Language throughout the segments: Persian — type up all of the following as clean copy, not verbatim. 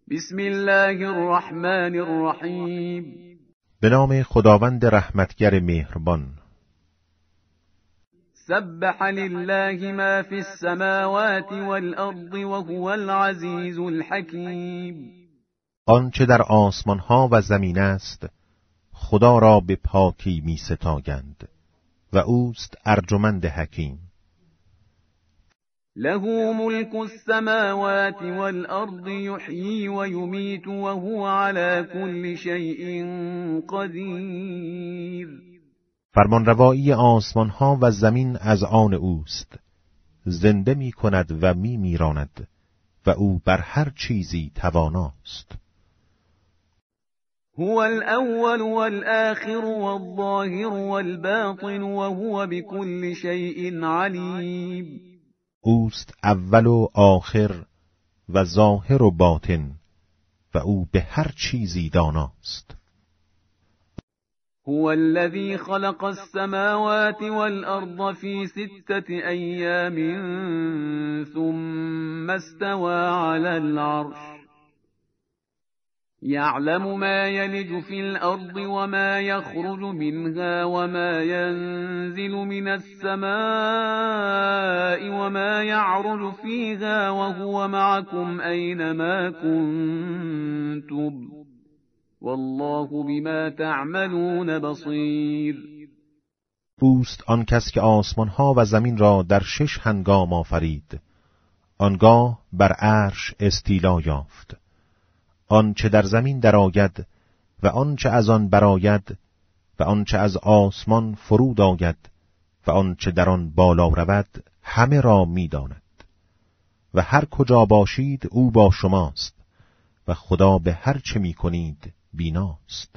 بسم الله الرحمن الرحیم. به نام خداوند رحمتگر مهربان. سبح لله ما فی السماوات والارض وهو العزیز الحکیم. آنچه در آسمان ها و زمین است خدا را به پاکی می ستایند و اوست ارجمند حکیم. له ملك السماوات والارض یحیی و یمیت وهو علی كل شیء قدیر. فرمانروایی آسمان ها و زمین از آن اوست، زنده می کند و می میراند و او بر هر چیزی تواناست. هو الاول والآخر والظاهر والباطن وهو بكل شیء علیم. اوست اول و آخر و ظاهر و باطن و او به هر چیزی داناست. هو الذي خلق السماوات والأرض في 6 أيام ثم استوى على العرش يعلم ما يلج في الأرض وما يخرج منها وما ينزل من السماء وما يعرج فيها وهو معكم أينما كنتم والله بما تعملون بصیر. اوست آن کس که آسمان ها و زمین را در 6 هنگام آفرید، آنگاه بر عرش استیلا یافت. آنچه در زمین درآید و آنچه از آن برآید و آنچه از آسمان فرود آید و آنچه در آن بالا رود همه را می‌داند و هر کجا باشید او با شماست و خدا به هر چه می‌کنید بیناست.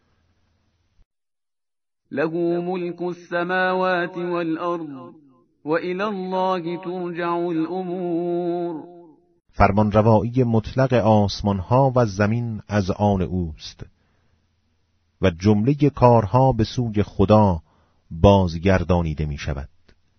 له ملك السماوات والأرض وإلى الله ترجع الأمور. فرمانروایی مطلق آسمان ها و زمین از آن اوست و جمله کارها به سوی خدا بازگردانیده می شود.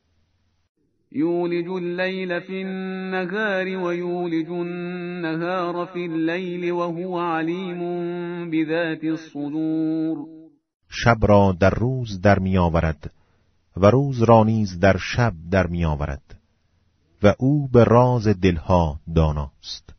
یولج اللیل فی النهار و یولج النهار فی اللیل و هو علیم بذات الصدور. شب را در روز در می آورد و روز را نیز در شب در می آورد و او به راز دلها داناست.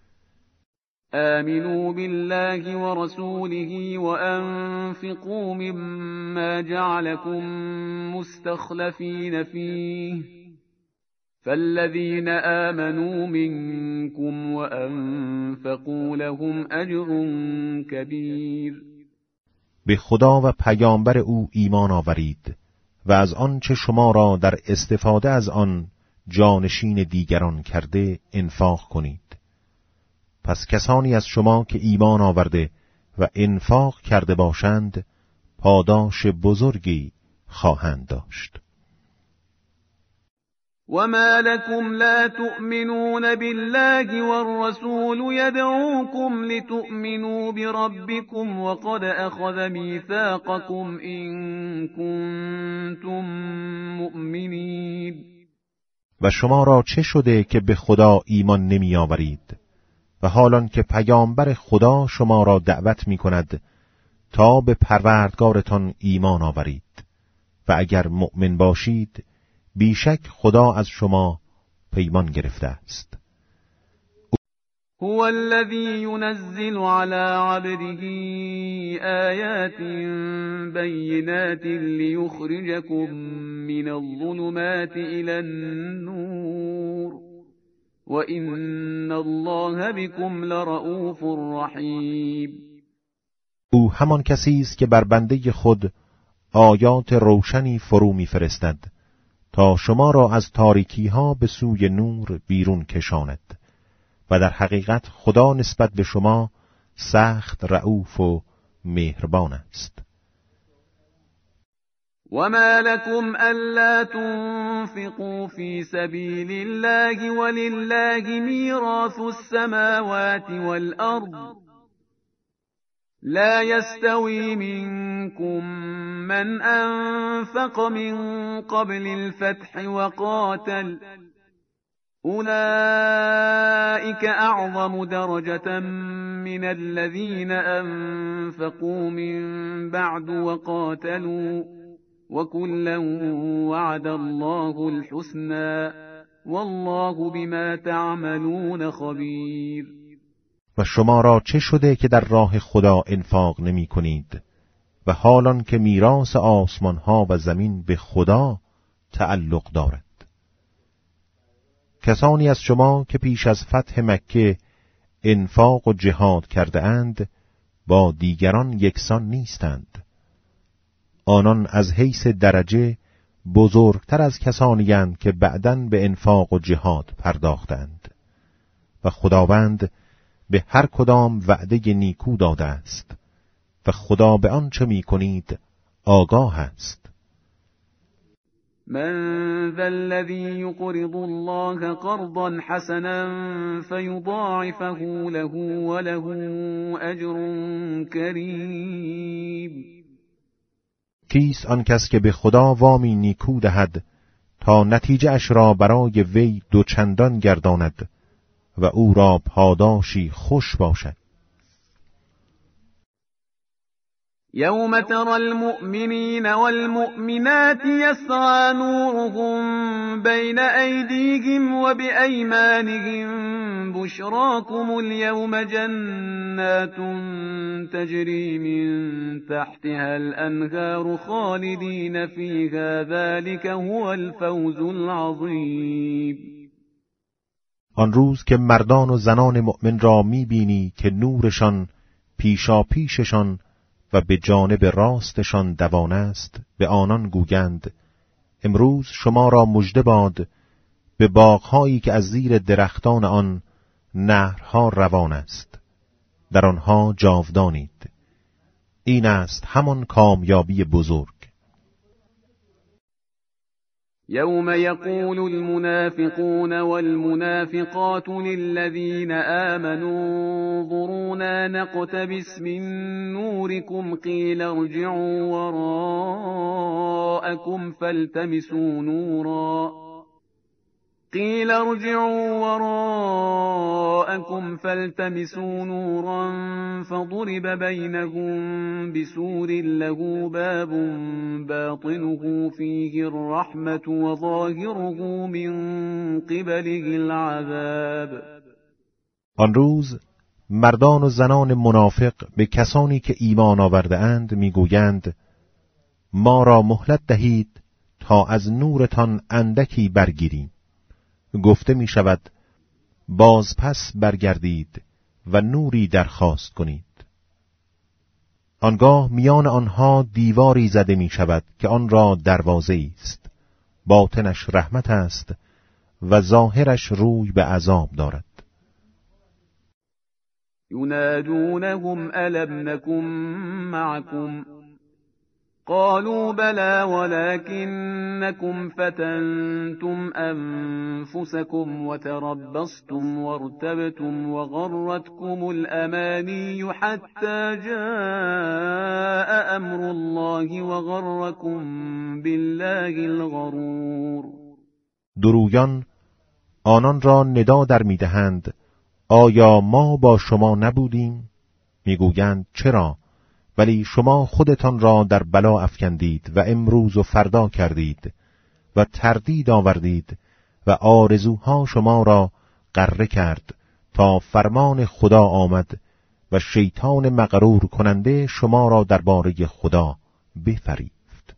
آمنوا بالله ورسوله وأنفقوا مما جعلكم مستخلفين فيه فالذين آمنوا منكم وأنفقوا لهم أجر كبير. به خدا و پیامبر او ایمان آورید و از آنچه شما را در استفاده از آن جانشین دیگران کرده انفاق کنید. پس کسانی از شما که ایمان آورده و انفاق کرده باشند پاداش بزرگی خواهند داشت. وما لكم لا تؤمنون بالله والرسول يدعوكم لتؤمنوا بربكم وقد أخذ ميثاقكم إن كنتم مؤمنين. و شما را چه شده که به خدا ایمان نمی آورید و حالان که پیامبر خدا شما را دعوت می کند تا به پروردگارتان ایمان آورید و اگر مؤمن باشید بیشک خدا از شما پیمان گرفته است. هو الذي ينزل على عبده آيات بينات ليخرجكم من الظلمات إلى النور وإن الله بكم لرؤوف رحيم. او همان کسی است که بر بنده خود آیات روشنی فرو می‌فرستد تا شما را از تاریکی ها به سوی نور بیرون کشاند و در حقیقت خدا نسبت به شما سخت رؤوف و مهربان است. وما لكم ألا تنفقوا في سبيل الله ولله ميراث السماوات والأرض لا يستوي منكم من أنفق من قبل الفتح وقاتل أولئك أعظم درجة من الذين أنفقوا من بعد وقاتلوا وكلا وعد الله الحسنى والله بما تعملون خبیر. و شما را چه شده که در راه خدا انفاق نمی کنید و حالان که میراث آسمان ها و زمین به خدا تعلق دارد؟ کسانی از شما که پیش از فتح مکه انفاق و جهاد کرده اند با دیگران یکسان نیستند. آنان از حیث درجه بزرگتر از کسانی اند که بعداً به انفاق و جهاد پرداختند و خداوند به هر کدام وعده نیکو داده است و خدا به آنچه می کنید آگاه است. من ذا الذي يقرض الله قرضا حسنا فيضاعفه له وله اجر کریم. کیست آن کس که به خدا وامی نیکو دهد تا نتیجه اش را برای وی دوچندان گرداند و او را پاداشی خوش باشد. يوم ترى المؤمنين والمؤمنات يسعى نورهم بين أيديهم وبأيمانهم بشراكم اليوم جنات تجري من تحتها الأنهار خالدين فيها ذلك هو الفوز العظيم. آن روز که مردان و زنان مؤمن را می‌بینی که نورشان پیشا پیششان و به جانب راستشان دوان است، به آنان گویند امروز شما را مژده باد به باغ‌هایی که از زیر درختان آن نهرها روان است، در آنها جاودانید. این است همان کامیابی بزرگ. يوم يقول المنافقون والمنافقات للذين آمنوا انظرونا نقتبس من نوركم قيل ارجعوا وراءكم فالتمسوا نورا فضرب بينهم بسور له باب باطنه فيه الرحمة وظاهره من قبله العذاب. آن روز مردان و زنان منافق به کسانی که ایمان آورده اند میگویند ما را مهلت دهید تا از نورتان اندکی برگیریم. گفته می شود باز پس برگردید و نوری درخواست کنید. آنگاه میان آنها دیواری زده می شود که آن را دروازه است، باطنش رحمت است و ظاهرش روی به عذاب دارد. ينادونهم ألم نكن معكم قالوا بلى ولكنكم فتنتم أنفسكم وتربصتم وارتبتم وغرتكم الأماني حتى جاء أمر الله وغركم بالله الغرور. درویان آنان را ندا در میدهند آیا ما با شما نبودیم؟ میگویند چرا؟ ولی شما خودتان را در بلا افکندید و امروز و فردا کردید و تردید آوردید و آرزوها شما را غره کرد تا فرمان خدا آمد و شیطان مغرور کننده شما را درباره خدا بفریفت.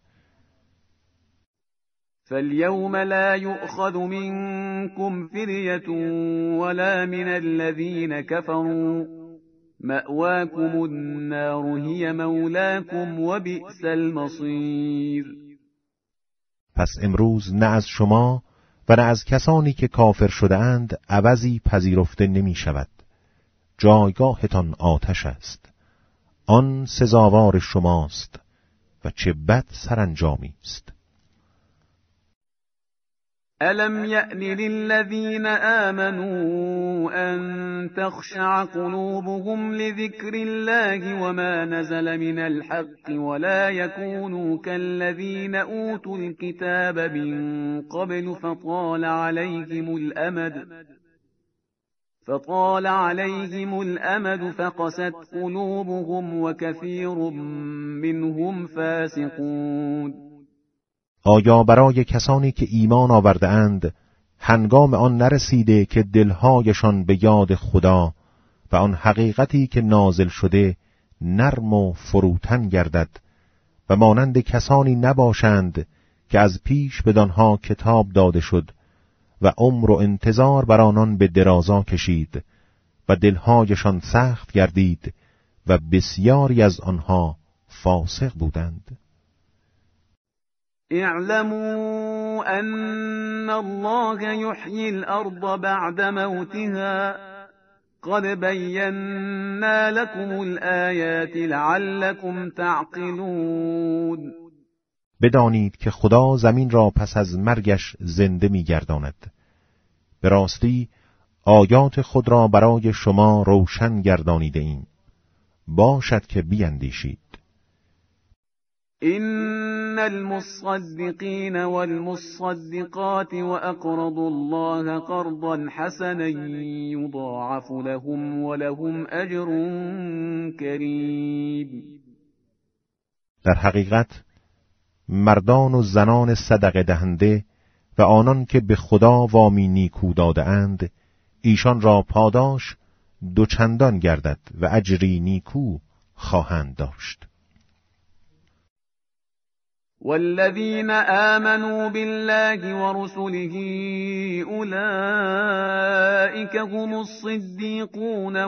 فاليوم لا يؤخذ منكم فدية ولا من الذين كفروا مأواكم النار هي مولاكم وبئس المصير. پس امروز نه از شما و نه از کسانی که کافر شده اند عوضی پذیرفته نمی شود. جایگاهتان آتش است، آن سزاوار شماست و چه بد سرانجامی است. ألم يأن للذين آمنوا أن تخشع قلوبهم لذكر الله وما نزل من الحق ولا يكونوا كالذين أوتوا الكتاب من قبل فطال عليهم الأمد فقست قلوبهم وكثير منهم فاسقون. آیا برای کسانی که ایمان آورده اند هنگام آن نرسیده که دلهایشان به یاد خدا و آن حقیقتی که نازل شده نرم و فروتن گردد و مانند کسانی نباشند که از پیش بدانها کتاب داده شد و عمر و انتظار بر آنان به درازا کشید و دلهایشان سخت گردید و بسیاری از آنها فاسق بودند. اعلموا ان الله يحيي الارض بعد موتها قد بينا لكم الآيات لعلكم تعقلون. بدانید که خدا زمین را پس از مرگش زنده می‌گرداند. به راستی آیات خود را برای شما روشن گردانیده ایم. باشد که بیندیشید. إن المصدقين والمصدقات وأقرضوا الله قرضا حسنا يضاعف لهم ولهم أجر كريم. در حقیقت مردان و زنان صدقه دهنده و آنان که به خدا وامی نیکو داده اند ایشان را پاداش دوچندان گردد و اجری نیکو خواهند داشت. والذين آمنوا بالله ورسله أولئك هم الصديقون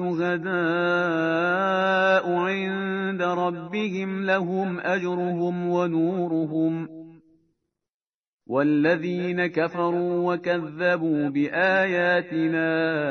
والشهداء عند ربهم لهم أجرهم ونورهم والذين كفروا وكذبوا بآياتنا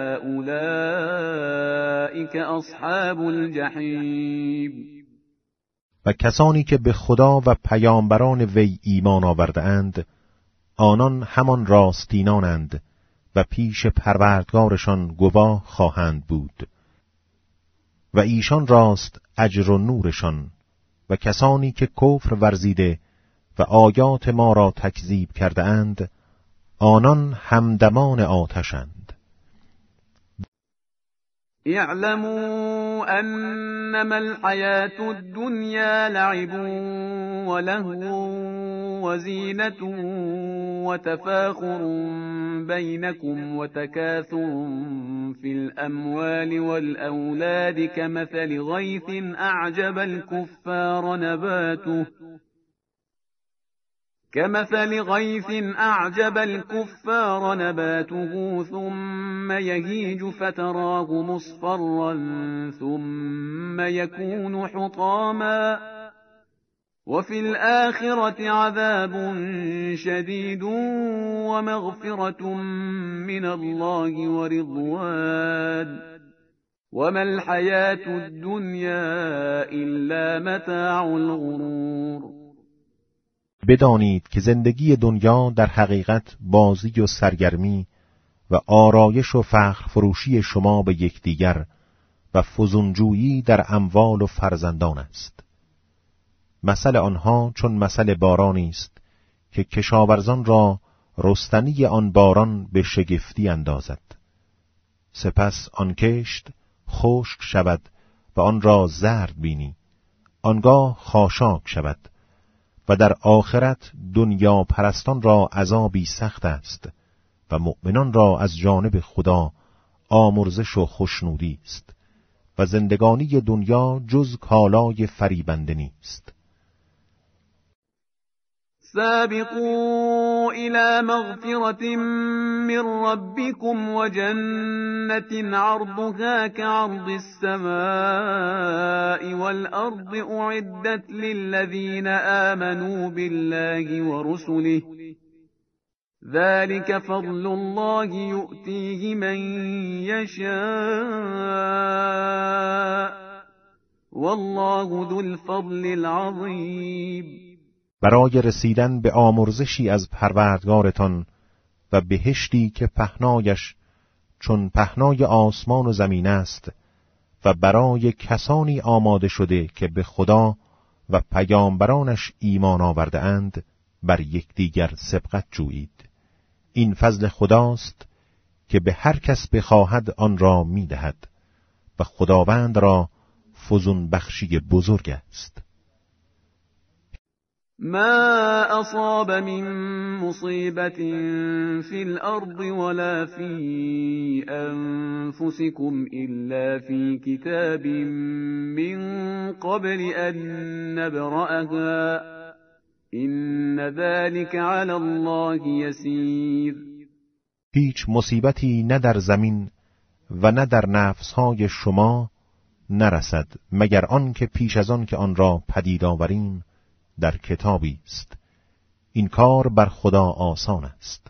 أولئك أصحاب الجحيم. و کسانی که به خدا و پیامبران وی ایمان آورده اند آنان همان راستینانند و پیش پروردگارشان گواه خواهند بود و ایشان راست اجر و نورشان. و کسانی که کفر ورزیده و آیات ما را تکذیب کرده اند آنان همدمان آتشند. اعلموا انما الحياة الدنيا لعب ولهو وزينة وتفاخر بينكم وتكاثر في الأموال والأولاد كمثل غيث أعجب الكفار نباته ثم يهيج فتراه مصفرا ثم يكون حطاما وفي الآخرة عذاب شديد ومغفرة من الله ورضوان وما الحياة الدنيا إلا متاع الغرور. بدانید که زندگی دنیا در حقیقت بازی و سرگرمی و آرایش و فخر فروشی شما به یکدیگر و فزونجویی در اموال و فرزندان است. مثل آنها چون مثل بارانی است که کشاورزان را رستنی آن باران به شگفتی اندازد. سپس آن کشت خشک شود و آن را زرد بینی، آنگاه خاشاک شود. و در آخرت دنیا پرستان را عذابی سخت است و مؤمنان را از جانب خدا آمرزش و خوشنودی است و زندگانی دنیا جز کالای فریبنده نیست. سابقوا إلى مغفرة من ربكم وجنة عرضها كعرض السماء والأرض أعدت للذين آمنوا بالله ورسله ذلك فضل الله يؤتيه من يشاء والله ذو الفضل العظيم. برای رسیدن به آمرزشی از پروردگارتان و بهشتی که پهنایش چون پهنای آسمان و زمین است و برای کسانی آماده شده که به خدا و پیامبرانش ایمان آورده اند بر یکدیگر سبقت جویید. این فضل خداست که به هر کس بخواهد آن را می‌دهد و خداوند را فزون بخشی بزرگ است. ما اصاب من مصیبت فی الارض ولا فی انفسکم الا فی کتاب من قبل ان نبرأها ان ذلك علی الله یسیر. هیچ مصیبتی نه در زمین و نه در نفسهای شما نرسد مگر آن که پیش از آن که آن را پدید آوریم در کتابی است. این کار بر خدا آسان است.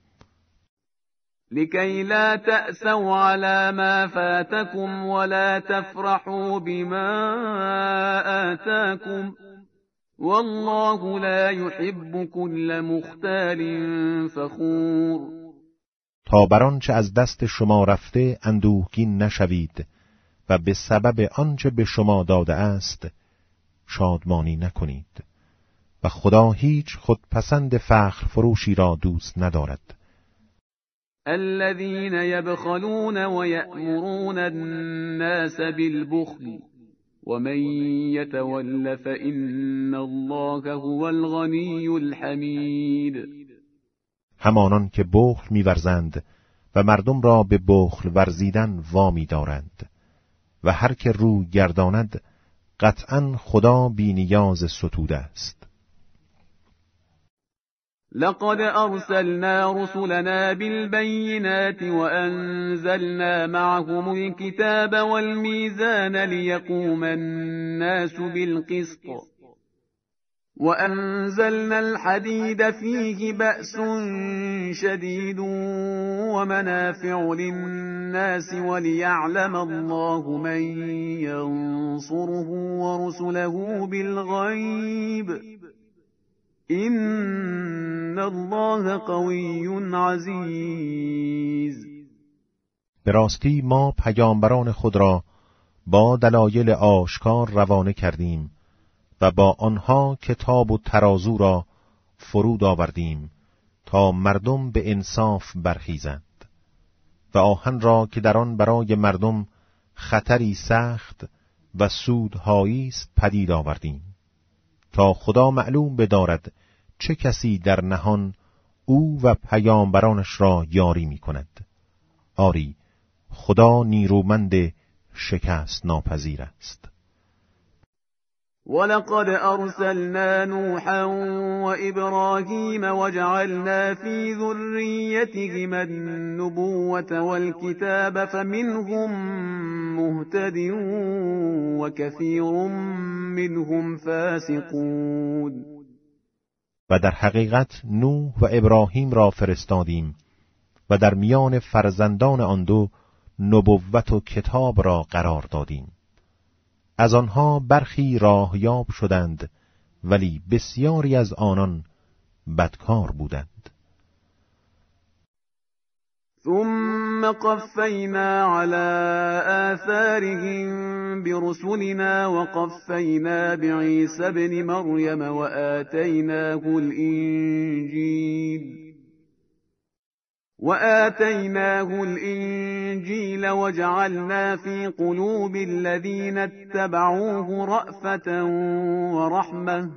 لکی لا تأسوا على ما فاتکم ولا تفرحوا بما آتاکم والله لا يحب كل مختال فخور. تا بر آنچه از دست شما رفته اندوهگین نشوید و به سبب آنچه به شما داده است شادمانی نکنید و خدا هیچ خودپسند فخر فروشی را دوست ندارد. الذين يبخلون ويأمرون الناس بالبخل ومن يتول فإن الله هو الغني الحمید. همانان که بخل می‌ورزند و مردم را به بخل ورزیدن وامی دارند و هر که رو گرداند قطعاً خدا بی نیاز ستوده است. لقد ارسلنا رسلنا بالبينات وانزلنا معهم الكتاب والميزان ليقوم الناس بالقسط وأنزلنا الحديد فيه بأس شديد ومنافع للناس وليعلم الله من ينصره ورسله بالغيب إن الله قوي عزيز. به راستی ما پیامبران خود را با دلایل آشکار روانه کردیم و با آنها کتاب و ترازو را فرود آوردیم تا مردم به انصاف برخیزند و آهن را که در آن برای مردم خطری سخت و سودهایی است پدید آوردیم تا خدا معلوم بدارد چه کسی در نهان او و پیامبرانش را یاری می کند. آری خدا نیرومند شکست ناپذیر است. ولقد أرسلنا نوحا وإبراهيم وجعلنا في ذريتهما النبوة والكتاب فمنهم مهتد وكثير منهم فاسقون. و در حقیقت نوح و ابراهیم را فرستادیم و در میان فرزندان آن دو نبوت و کتاب را قرار دادیم. از آنها برخی راهیاب شدند ولی بسیاری از آنان بدکار بودند. ثم قفینا على آثارهم برسلنا وقفینا بعیسی ابن مریم وآتيناه الإنجيل وجعلنا في قلوب الذين اتبعوه رأفة ورحمة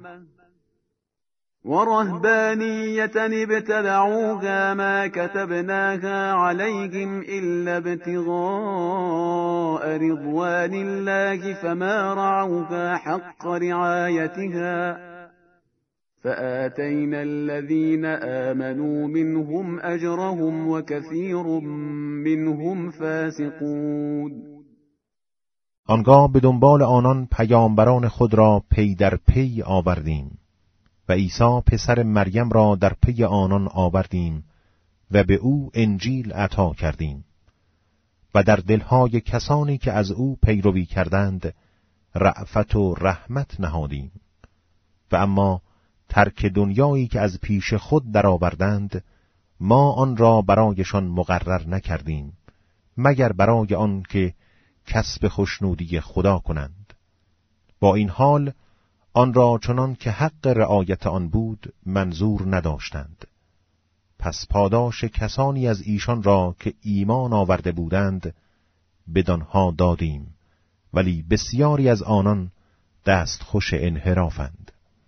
ورهبانية ابتدعوها ما كتبناها عليهم إلا ابتغاء رضوان الله فما رعوها حق رعايتها فآتينا الذين آمنوا منهم أجرهم وكثير منهم فاسقون. آنگاه به دنبال آنان پیامبران خود را پی در پی آوردیم و عیسی پسر مریم را در پی آنان آوردیم و به او انجیل عطا کردیم و در دلهای کسانی که از او پیروی کردند رأفت و رحمت نهادیم و اما ترک دنیایی که از پیش خود درآوردند ما آن را برایشان مقرر نکردیم مگر برای آن که کسب خشنودی خدا کنند. با این حال آن را چنان که حق رعایت آن بود منظور نداشتند. پس پاداش کسانی از ایشان را که ایمان آورده بودند بدانها دادیم، ولی بسیاری از آنان دستخوش انحرافند.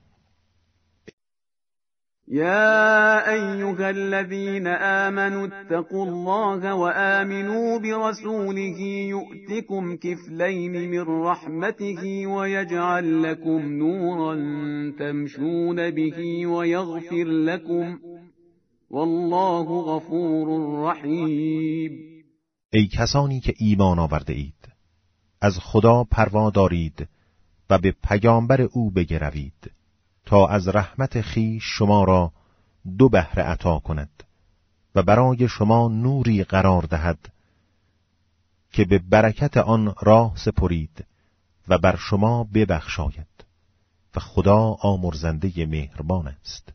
يا أيها الذين آمنوا اتقوا الله وآمنوا برسوله يؤتكم كفلين من رحمته ويجعل لكم نورا تمشون به ويغفر لكم والله غفور رحیم. ای کسانی که ایمان آورده اید، از خدا پروا دارید و به پیامبر او بگروید تا از رحمت خویش شما را 2 بهره عطا کند و برای شما نوری قرار دهد که به برکت آن راه سپرید و بر شما ببخشاید و خدا آمرزنده مهربان است.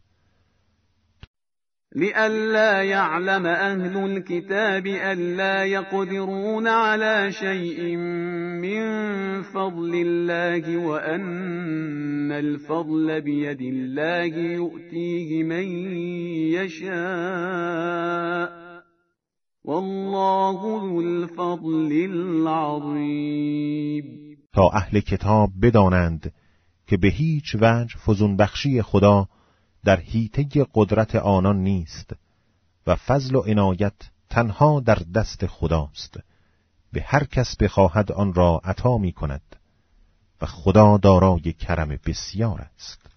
لئلا يعلم أهل الكتاب ألا يقدرون على شيء من فضل الله وأن الفضل بيد الله يؤتيه من يشاء والله ذو الفضل العظیم. تا اهل کتاب بدانند که به هیچ وجه فزون بخشی خدا در حیطه قدرت آنان نیست و فضل و عنایت تنها در دست خداست، به هر کس بخواهد آن را عطا می کند و خدا دارای کرم بسیار است.